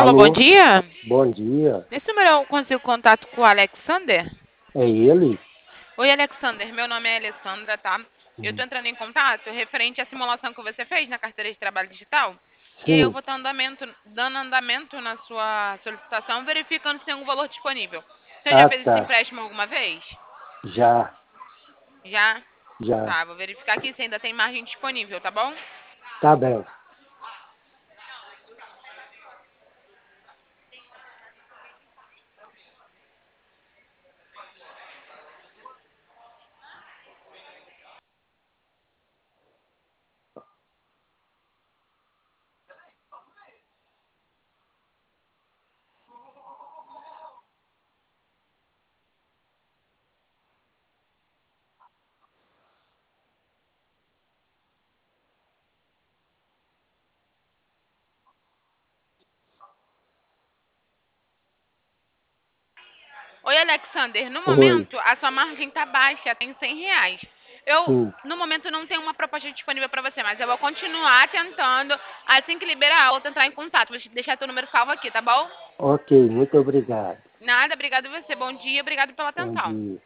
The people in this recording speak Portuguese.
Alô, bom Alô, dia. bom dia. Nesse número eu consigo contato com o Alexander? É ele? Oi, Alexander. Meu nome é Alessandra, tá? Eu tô Hum. entrando em contato referente à simulação que você fez na carteira de trabalho digital. E aí eu Sim. vou estar dando andamento na sua solicitação, verificando se tem algum valor disponível. Você já Ah, fez esse tá. empréstimo alguma vez? Já, Já? já. Tá, vou verificar aqui se ainda tem margem disponível, tá bom? Tá bem. Oi, Alexander. No Oi. momento, a sua margem está baixa, tem R$ 100. Eu, Sim. no momento, não tenho uma proposta disponível para você, mas eu vou continuar tentando. Assim que liberar, eu vou entrar em contato. Vou deixar teu número salvo aqui, tá bom? Ok, muito obrigado. Nada, obrigado a você. Bom dia, obrigado pela Bom atenção. dia.